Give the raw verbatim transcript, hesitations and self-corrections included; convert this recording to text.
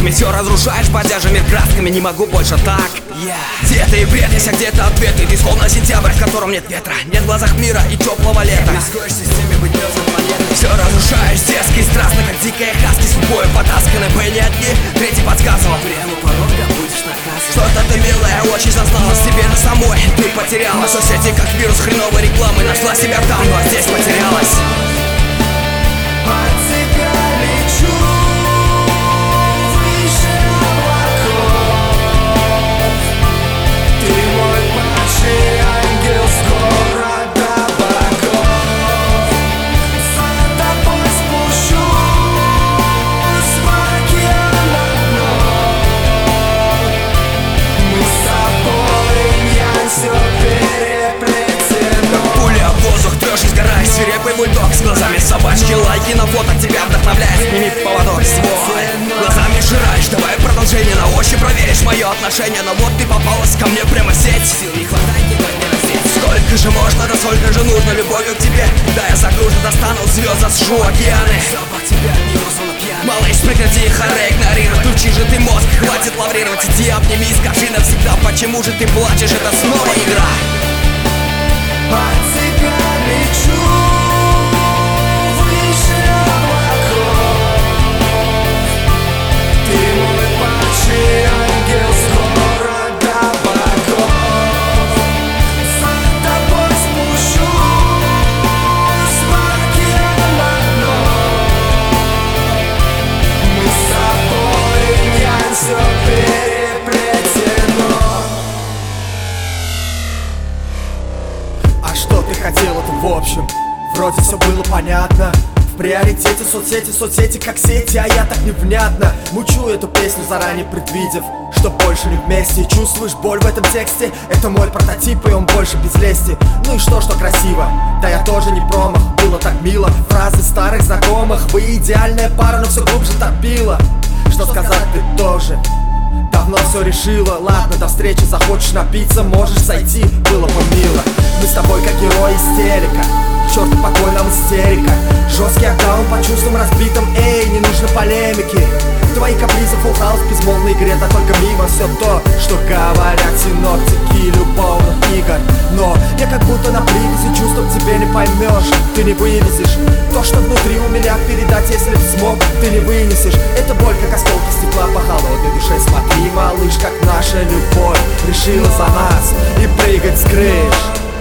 красками все разрушаешь, поддержа мир красками. Не могу больше так. yeah. Где ты и бред, есть где-то ответы. Ты словно сентябрь, в котором нет ветра, нет в глазах мира и теплого лета. Рискуешь в системе быть мертвым планетой. Все разрушаешь, дерзко и страстно, как дикая хаски. Судьбой потасканы, мы не одни. Третий подсказывал, прямо порога будешь наказан. Что-то ты, милая, очень зазналась себе же самой. Ты потеряла соцсети, как вирус хреновой рекламы. Нашла себя там, но здесь потерялась. Свирепый бульдог с глазами собачки. Лайки на фото тебя вдохновляет. Сними поводок свой. Глазами жираешь, давай продолжение. На ощупь проверишь мое отношение. Но вот ты попалась ко мне прямо в сеть. Сил не хватает никак не раздеть. Сколько же можно, да сколько же нужно любовью к тебе. Да я загружу, достану звезд, засжу океаны. Запах тебя не на пьяный. Малыш, прекрати харе игнорировать. Включи же ты мозг, хватит лаврировать. Иди обними, скажи навсегда, почему же ты плачешь. Это снова игра. От тебя лечу. Хотел это в общем, вроде все было понятно. В приоритете соцсети, соцсети как сети, а я так невнятно мучу эту песню, заранее предвидев, что больше не вместе. И чувствуешь боль в этом тексте, это мой прототип, и он больше без лести. Ну и что, что красиво, да я тоже не промах. Было так мило, фразы старых знакомых. Вы идеальная пара, но все глубже топила. Что сказать, ты тоже давно все решила. Ладно, до встречи, захочешь напиться, можешь сойти, было бы мило. Мы с тобой как герой истерика. Черт, покой нам истерика. Жесткий аккаунт по чувствам разбитым. Эй, не нужно полемики. Твои капризы, фулл хаус в безмолвной игре. Да только мимо все то, что говорят синоптики любовных игр. Но я как будто на привязи, чувства к тебе не поймешь. Ты не вывезешь то, что внутри у меня передать, если б смог. Ты не вынесешь, это боль, как осколки стекла по холодной душе. Смотри, малыш, как наша любовь решила за нас и прыгать с крыш.